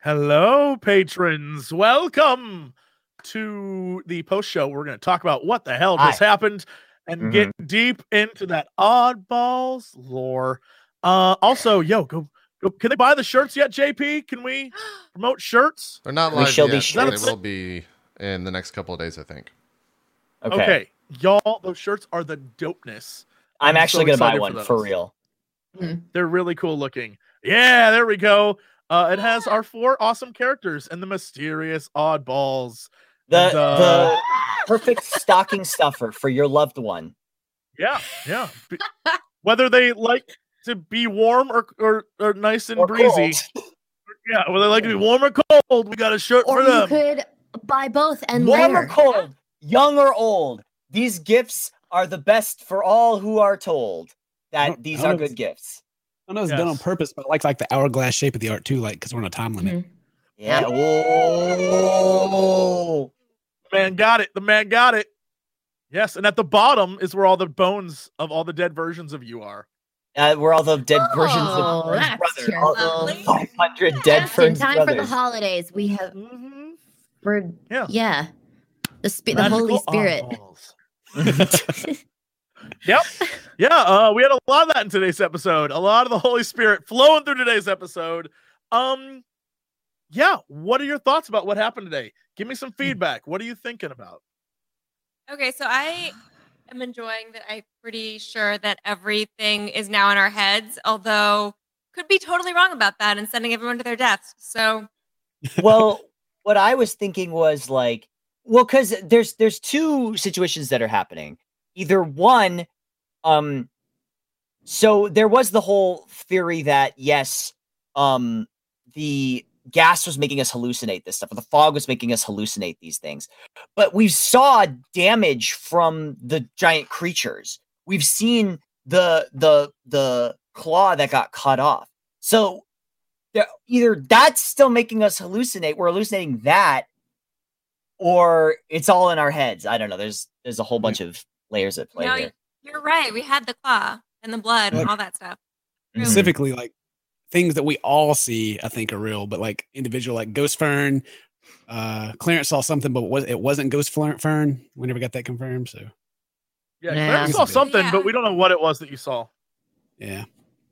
Hello, patrons. Welcome to the post show. We're going to talk about what the hell just happened and get deep into that Oddballs lore. Also, go. Can they buy the shirts yet, JP? Can we promote shirts? They're not live yet. They will be in the next couple of days, I think. Okay. Y'all, those shirts are the dopeness. I'm actually going to buy one for real. They're really cool looking. Yeah, there we go. It has our 4 awesome characters and the mysterious oddballs. The perfect stocking stuffer for your loved one. Yeah. Whether they like to be warm or nice and breezy. Yeah, whether they like to be warm or cold, we got a shirt for them. Or you could buy both and warm layer. or cold, young or old. These gifts are the best for all who are told that these are good gifts. I know it's done on purpose, but I like the hourglass shape of the art too, because we're on a time limit. Mm-hmm. Yeah. Oh. The man got it. Yes, and at the bottom is where all the bones of all the dead versions of you are. Where all the dead versions of that's brother. 500 dead Fern's brothers. In time for the holidays, we have the Holy Spirit. Yep. Yeah, we had a lot of that in today's episode. A lot of the Holy Spirit flowing through today's episode. Yeah, what are your thoughts about what happened today? Give me some feedback. What are you thinking about? Okay, so I am enjoying that. I'm pretty sure that everything is now in our heads, although could be totally wrong about that and sending everyone to their deaths. So, well, what I was thinking was because there's 2 situations that are happening. Either one, so there was the whole theory that yes, the gas was making us hallucinate this stuff, or the fog was making us hallucinate these things. But we saw damage from the giant creatures. We've seen the claw that got cut off. So either that's still making us hallucinate, we're hallucinating that, or it's all in our heads. I don't know. There's a whole bunch of layers at play here. You're right. We had the claw and the blood and all that stuff. Specifically, things that we all see, I think, are real, but individual, Ghost Fern. Clarence saw something, but it wasn't Ghost Fern. We never got that confirmed. So, yeah, Clarence saw something, but we don't know what it was that you saw. Yeah,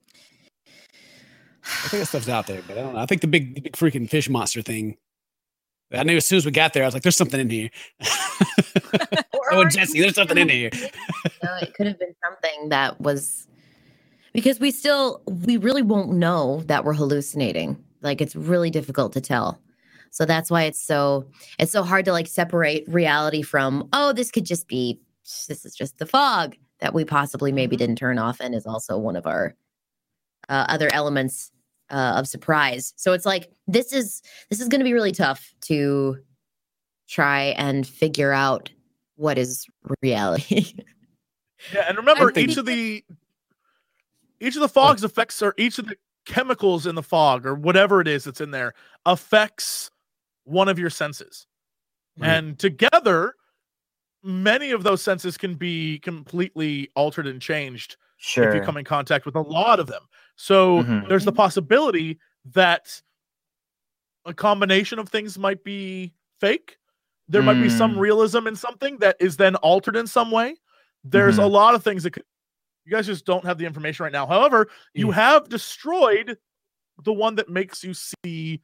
I think that stuff's out there, but I don't know. I think the big freaking fish monster thing. I knew as soon as we got there, I was like, "There's something in here." Oh, Jesse, there's something in here. It could have been something that was because we really won't know that we're hallucinating. It's really difficult to tell. So that's why it's so hard to separate reality from, this is just the fog that we possibly maybe didn't turn off and is also one of our other elements of surprise. So it's this is going to be really tough to try and figure out what is reality. Yeah, and remember, each of the fog's effects, or each of the chemicals in the fog, or whatever it is that's in there, affects one of your senses. Right. And together, many of those senses can be completely altered and changed if you come in contact with a lot of them. So there's the possibility that a combination of things might be fake. There might be some realism in something that is then altered in some way. There's a lot of things that you guys just don't have the information right now. However, you have destroyed the one that makes you see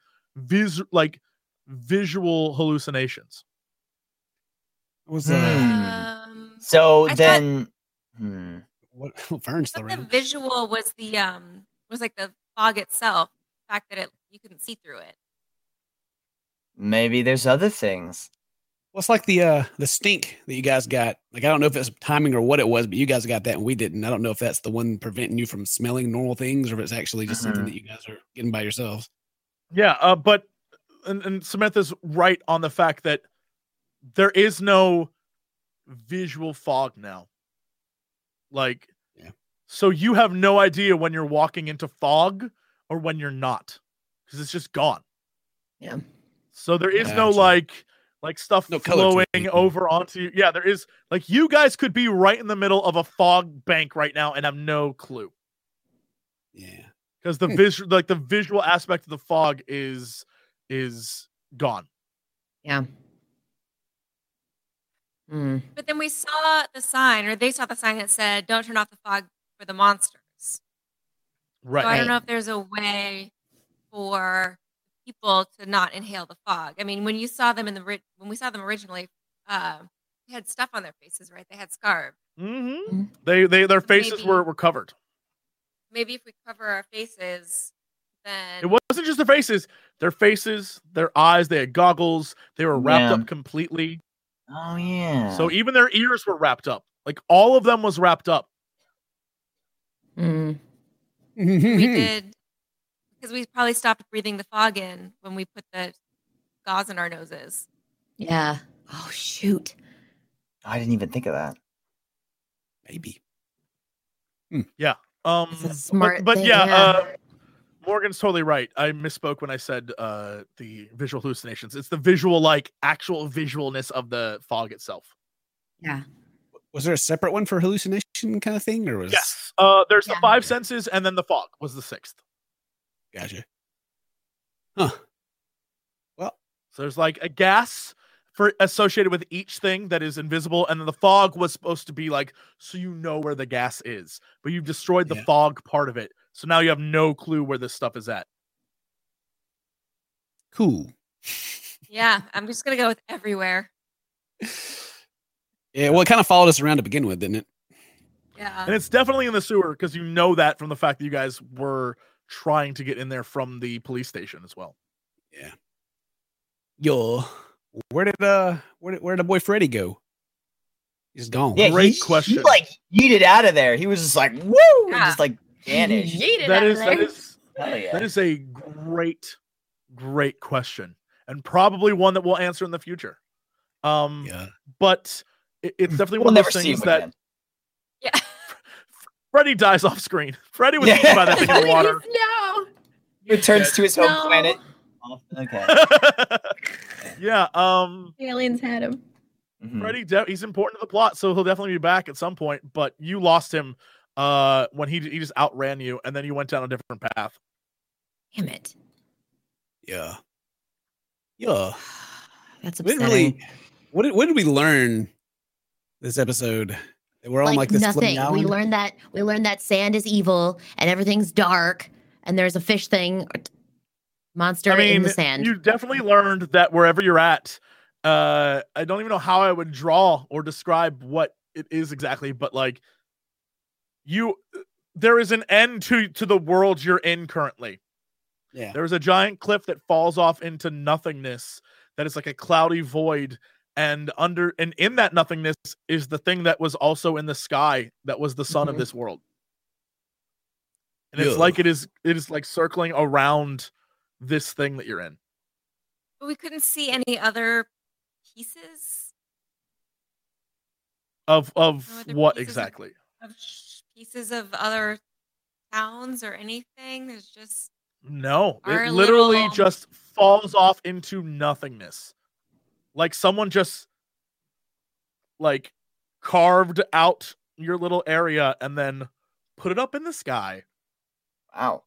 visual hallucinations. Was so then what Vern's the visual was was the fog itself, the fact that you couldn't see through it. Maybe there's other things. Well, it's the stink that you guys got. I don't know if it's timing or what it was, but you guys got that and we didn't. I don't know if that's the one preventing you from smelling normal things, or if it's actually just something that you guys are getting by yourselves. Yeah, but and Samantha's right on the fact that there is no visual fog now. So you have no idea when you're walking into fog or when you're not, because it's just gone. Yeah. So there is no stuff flowing over onto you. Yeah, there is. You guys could be right in the middle of a fog bank right now and have no clue. Yeah. Because the visual aspect of the fog is is gone. Yeah. Mm. But then we saw the sign, or they saw the sign that said, "Don't turn off the fog for the monsters." Right. So I don't know if there's a way for people to not inhale the fog. I mean, when you saw them when we saw them originally, they had stuff on their faces, right? They had scarves. Mm-hmm. Their faces were covered. Maybe if we cover our faces, then it wasn't just their faces, their eyes. They had goggles. They were wrapped up completely. Oh yeah. So even their ears were wrapped up. Like all of them was wrapped up. Mm. we did, because we probably stopped breathing the fog in when we put the gauze in our noses. Yeah. Oh shoot. I didn't even think of that. Maybe. Yeah. It's a smart but thing, yeah. Morgan's totally right. I misspoke when I said the visual hallucinations. It's the visual, like actual visualness of the fog itself. Yeah. Was there a separate one for hallucination kind of thing, or was? Yes. There's the 5 senses, and then the fog was the 6th. Gotcha. Huh. Well, so there's like a gas associated with each thing that is invisible, and then the fog was supposed to be like, so you know where the gas is, but you've destroyed the fog part of it, so now you have no clue where this stuff is at. Cool. Yeah, I'm just gonna go with everywhere. Yeah, well, it kind of followed us around to begin with, didn't it? Yeah. And it's definitely in the sewer, because you know that from the fact that you guys were trying to get in there from the police station as well. Yeah. Yo, where did the boy Freddy go? He's gone. Yeah, Great question. He like yeeted out of there. He was just like, woo, and just like vanished. That is Hell yeah. that is a great question, and probably one that we'll answer in the future. But it's definitely one of those things that again. Yeah. Freddy dies off screen. Freddy was eaten by that thing in the water. No. Returns to his home planet. Okay. Yeah. Aliens had him. Freddy, he's important to the plot, so he'll definitely be back at some point. But you lost him when he just outran you, and then you went down a different path. Damn it. Yeah. That's We didn't upsetting. what did we learn this episode? That we're on like this floating nothing. We island? learned that sand is evil and everything's dark and there's a fish thing monster in the sand. You definitely learned that wherever you're at, I don't even know how I would draw or describe what it is exactly, but like there is an end to the world you're in currently. Yeah. There's a giant cliff that falls off into nothingness that is like a cloudy void, and in that nothingness is the thing that was also in the sky that was the sun of this world. And it's like it is like circling around this thing that you're in. But we couldn't see any other pieces Of other what pieces exactly? Pieces of other towns or anything. There's just No, our it literally little- just falls off into nothingness. Like someone just like carved out your little area and then put it up in the sky. Wow.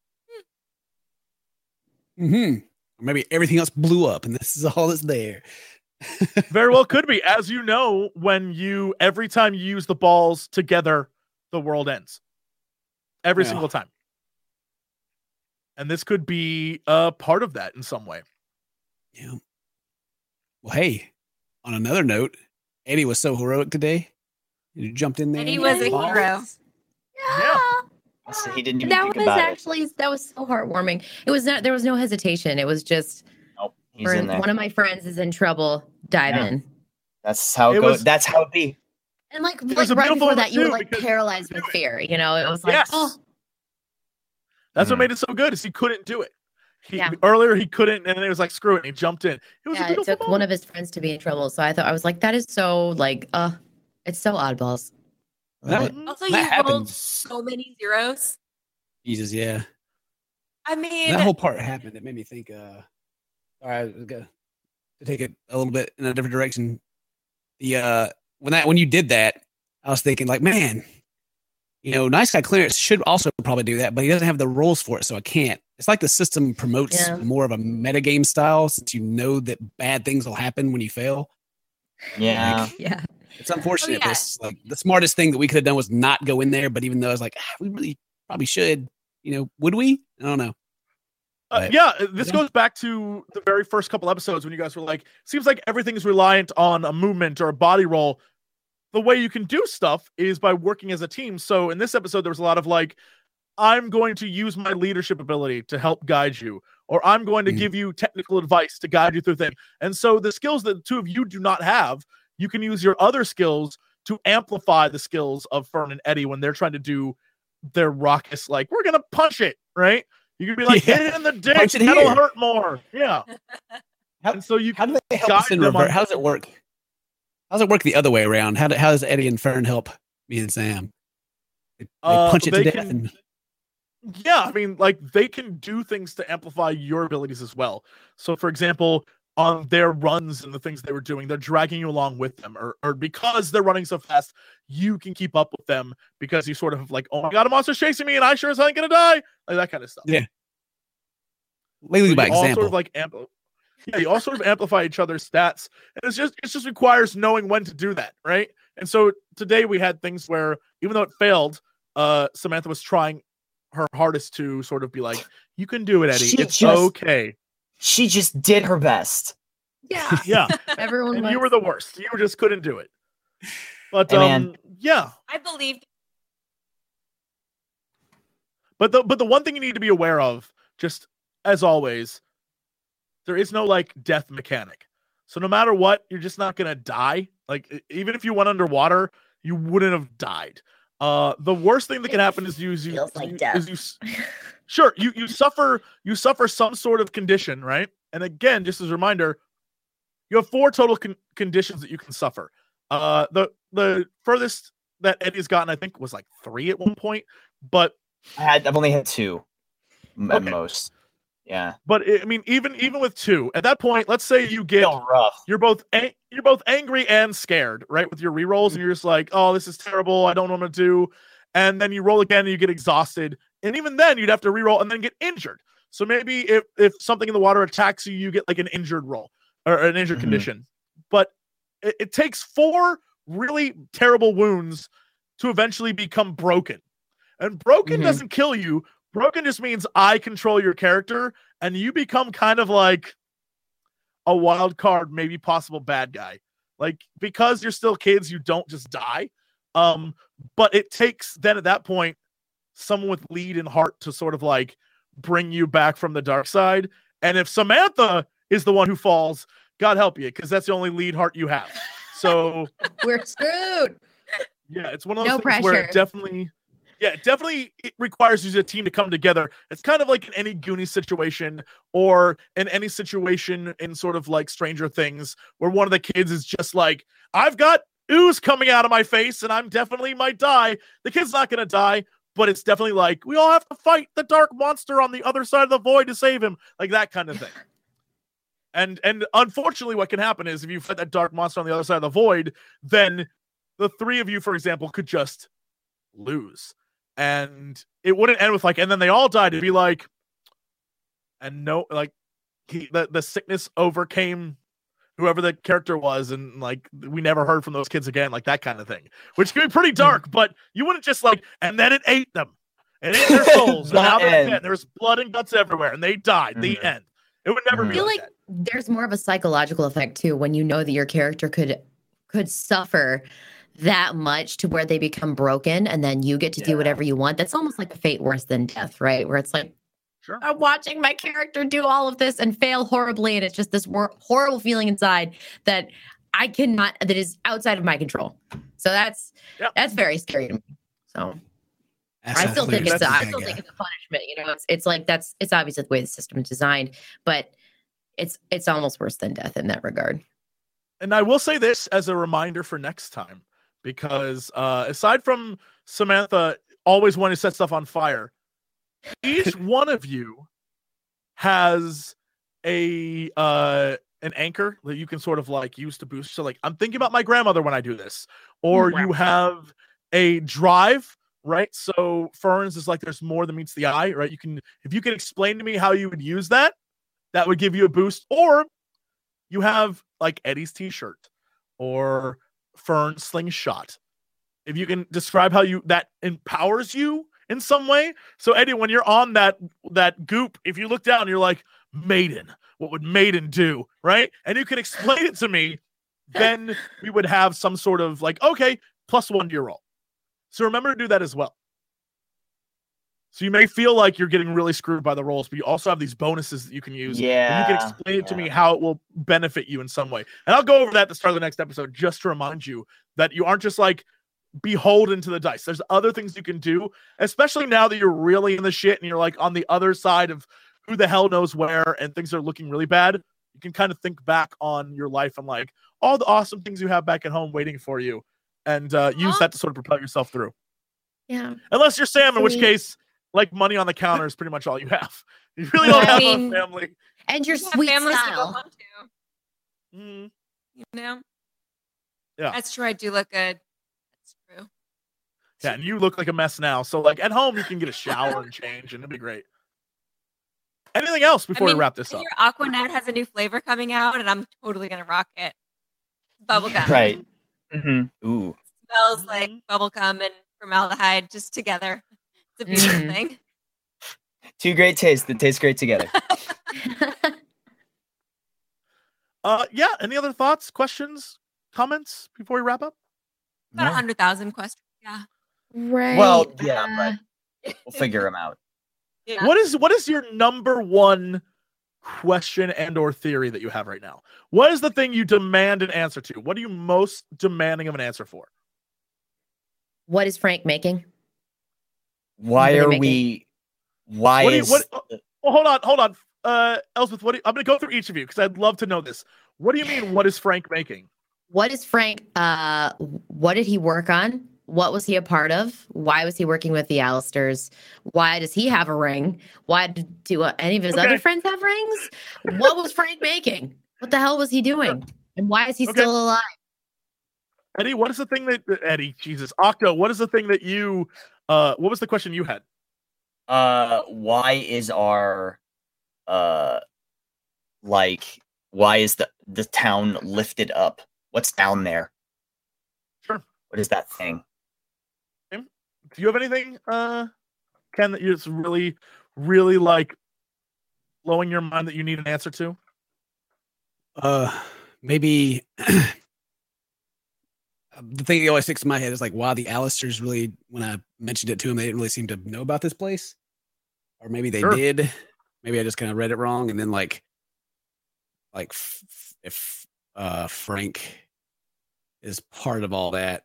Or maybe everything else blew up and this is all that's there. Very well could be. As you know, every time you use the balls together, the world ends. Every single time. And this could be a part of that in some way. Yeah. Well, hey, on another note, Eddie was so heroic today. He jumped in there. Eddie was a hero. Yeah. So he didn't even That think was about actually that was so heartwarming. It was not there was no hesitation. It was just Nope, he's in there. one of my friends is in trouble, dive in. That's how it goes. That's how it be. And like was right a beautiful before that, you were too, like because- paralyzed with fear. You know, it was like, Yes. oh, That's what made it so good, is he couldn't do it. Yeah. Earlier he couldn't, and then he was like, screw it, and he jumped in. It was a yeah. It beautiful took one moment. of his friends to be in trouble. So I was like, that is so like, it's so oddballs. Love it. Also, That you rolled happened. so many zeros. Jesus, yeah. I mean, That whole part happened. It made me think, all right, let's go to take it a little bit in a different direction. When you did that, I was thinking like, man, Nice Guy Clarence should also probably do that, but he doesn't have the rules for it, so I can't. it's like the system promotes Yeah. more of a metagame style, since you know that bad things will happen when you fail. Yeah. Yeah. It's unfortunate. Oh, yeah. But it's like the smartest thing that we could have done was not go in there. But even though I was like, we really probably should, would we? I don't know. But- Yeah, this Yeah. goes back to the very first couple episodes when you guys were like, seems like everything is reliant on a movement or a body roll. The way you can do stuff is by working as a team. So in this episode, there was a lot of like, I'm going to use my leadership ability to help guide you, or I'm going to Mhm. give you technical advice to guide you through things. And so the skills that the two of you do not have, you can use your other skills to amplify the skills of Fern and Eddie when they're trying to do their raucous, like, we're going to punch it, right? You can be like, Yeah. hit it in the dick, Punch it that'll here. hurt more. Yeah. How- And so you How can do they help us guide in them reverse? on- How does it work? How does it work the other way around? How does Eddie and Fern help me and Sam? They punch it to they death. can- And, Yeah, I mean, like they can do things to amplify your abilities as well. So, for example, on their runs and the things they were doing, they're dragging you along with them, or because they're running so fast, you can keep up with them because you sort of like, oh my god, a monster's chasing me, and I sure as hell ain't gonna die, like that kind of stuff. Yeah. Legally So by you all example. sort of like you all sort of amplify each other's stats, and it just requires knowing when to do that, right? And so today we had things where even though it failed, Samantha was trying her hardest to sort of be like, you can do it, Eddie. She It's just- okay. She just did her best. Yeah. Yeah. Everyone And was. you were the worst. You just couldn't do it. But Hey, man. yeah. I believed. But the one thing you need to be aware of, just as always, there is no like death mechanic. So no matter what, you're just not gonna die. Like even if you went underwater, you wouldn't have died. The worst thing that can happen is Feels like death. Sure, you suffer some sort of condition, right? And again, just as a reminder, you have 4 total conditions that you can suffer. The furthest that Eddie's gotten, I think, was like 3 at one point, but I've only had 2 at Okay. most. Yeah. I mean, even with 2, at that point, let's say you get Still rough. you're both angry and scared, right? With your rerolls, and you're just like, oh, this is terrible. I don't know what to do. And then you roll again and you get exhausted. And even then you'd have to reroll and then get injured. So maybe if something in the water attacks you, you get like an injured roll or an injured Mhm. condition. But it takes 4 really terrible wounds to eventually become broken. And broken Mhm. doesn't kill you. Broken just means I control your character and you become kind of like a wild card, maybe possible bad guy. Like, because you're still kids, you don't just die. But it takes then at that point someone with lead and heart to sort of like bring you back from the dark side. And if Samantha is the one who falls, God help you, because that's the only lead heart you have. So We're screwed. yeah, it's one of those No things where it pressure. definitely it requires you as a team to come together. It's kind of like in any Goonies situation or in any situation in sort of like Stranger Things where one of the kids is just like, I've got ooze coming out of my face and I'm definitely might die. The kid's not going to die, but it's definitely like, we all have to fight the dark monster on the other side of the void to save him. Like that kind of thing. And unfortunately what can happen is if you fight that dark monster on the other side of the void, then the 3 of you, for example, could just lose. And it wouldn't end with like, and then they all died. It'd be like, and no, like the sickness overcame whoever the character was, and like we never heard from those kids again, like that kind of thing, which could be pretty dark. But you wouldn't just like, and then it ate them, and it ate their souls, and now they're End. dead. There's blood and guts everywhere, and they died. The Mhm. end. It would never Mhm. be I feel like like that. there's more of a psychological effect too when you know that your character could suffer that much to where they become broken and then you get to do Yeah. whatever you want. That's almost like a fate worse than death, right? Where it's like, Sure. I'm watching my character do all of this and fail horribly. And it's just this horrible feeling inside that that is outside of my control. So that's very scary to me. So That's I not still clear. think it's That's I the still bad think guy. it's a punishment. You know, it's like it's obviously the way the system is designed, but it's almost worse than death in that regard. And I will say this as a reminder for next time, because aside from Samantha always wanting to set stuff on fire, each one of you has an anchor that you can sort of like use to boost. So like, I'm thinking about my grandmother when I do this, or you have a drive right? So Ferns is like there's more than meets the eye, right? If you can explain to me how you would use that, that would give you a boost. Or you have like Eddie's t-shirt or Fern slingshot. If you can describe how that empowers you in some way. So Eddie, when you're on that goop, if you look down, you're like, Maiden, what would Maiden do? Right? And you can explain it to me, then we would have some sort of like, okay, +1 to your roll. So remember to do that as well. So you may feel like you're getting really screwed by the rolls, but you also have these bonuses that you can use. Yeah. And you can explain it to me how it will benefit you in some way. And I'll go over that at the start of the next episode just to remind you that you aren't just like beholden to the dice. There's other things you can do, especially now that you're really in the shit and you're like on the other side of who the hell knows where and things are looking really bad. You can kind of think back on your life and like all the awesome things you have back at home waiting for you and use that to sort of propel yourself through. Yeah. Unless you're Sam, in which case, like money on the counter is pretty much all you have. You really don't have a family. And your sweet style. You know? Yeah. That's true. I do look good. That's true. Yeah, and you look like a mess now. So like at home, you can get a shower and change, and it'd be great. Anything else before we wrap this up? Your Aquanet has a new flavor coming out, and I'm totally gonna rock it. Bubblegum. Right. Mm-hmm. Ooh. Smells like bubblegum and formaldehyde just together. It's a beautiful thing. Two great tastes that taste great together. Yeah. Any other thoughts, questions, comments before we wrap up? About 100,000 questions. Yeah. Right. Well, yeah, but we'll figure them out. Yeah. What is your number one question and or theory that you have right now? What is the thing you demand an answer to? What are you most demanding of an answer for? What is Frank making? Why are we? Why is? Hold on. Elspeth, I'm going to go through each of you because I'd love to know this. What do you mean? What is Frank making? What is Frank? What did he work on? What was he a part of? Why was he working with the Alistairs? Why does he have a ring? Why do any of his other friends have rings? What was Frank making? What the hell was he doing? And why is he still alive? Eddie, what is the thing Octo, what is the thing that you, what was the question you had? Why is our, why is the town lifted up? What's down there? Sure. What is that thing? Do you have anything, Ken, that you're just really, really like blowing your mind that you need an answer to? Maybe the thing that always sticks in my head is like why the Alistairs really, when I mentioned it to them, they didn't really seem to know about this place, or maybe they did. Maybe I just kind of read it wrong, and then if Frank is part of all that,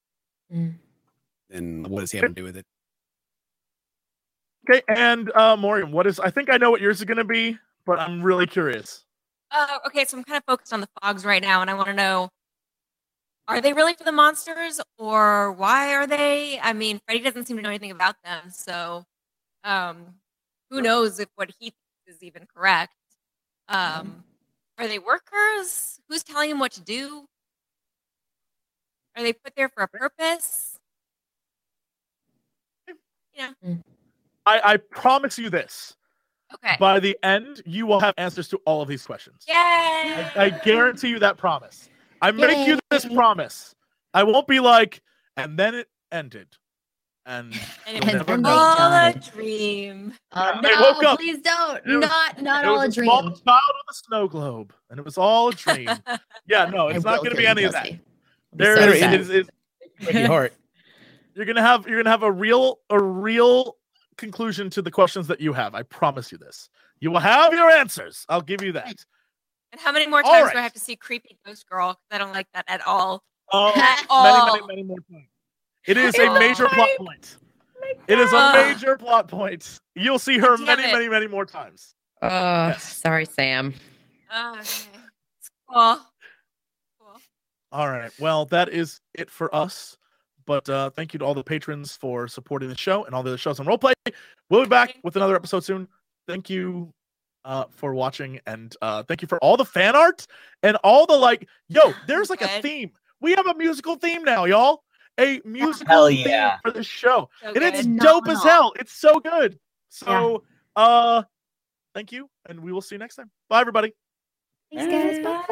then what does he have to do with it? Okay, and Maureen, I think I know what yours is going to be, but I'm really curious. Okay, so I'm kind of focused on the fogs right now, and I want to know, are they really for the monsters, or why are they? I mean, Freddy doesn't seem to know anything about them, so who knows if what he thinks is even correct. Are they workers? Who's telling him what to do? Are they put there for a purpose? You know. I promise you this. Okay. By the end, you will have answers to all of these questions. Yay! I guarantee you that promise. I make you this promise. I won't be like, and then it ended. And it you'll was never know. all a dream. No, please don't. Not all a dream. It was a small child with a snow globe, and it was all a dream. Yeah, no, it's not going to be any of that. There it is. You're gonna have a real conclusion to the questions that you have. I promise you this. You will have your answers. I'll give you that. And how many more times do I have to see creepy ghost girl? Because I don't like that at all. Many more times. It is a major plot point. It is a major plot point. You'll see her many more times. Sorry, Sam. Okay. Cool. All right. Well, that is it for us. But thank you to all the patrons for supporting the show and all the other shows on Roleplay. We'll be back with another episode soon. Thank you for watching, and thank you for all the fan art and all the there's like a theme. We have a musical theme now, y'all. a musical Hell theme yeah. for this show. So And it's good. dope as hell. It's so good. So, thank you, and we will see you next time. Bye, everybody. Thanks, guys. Bye.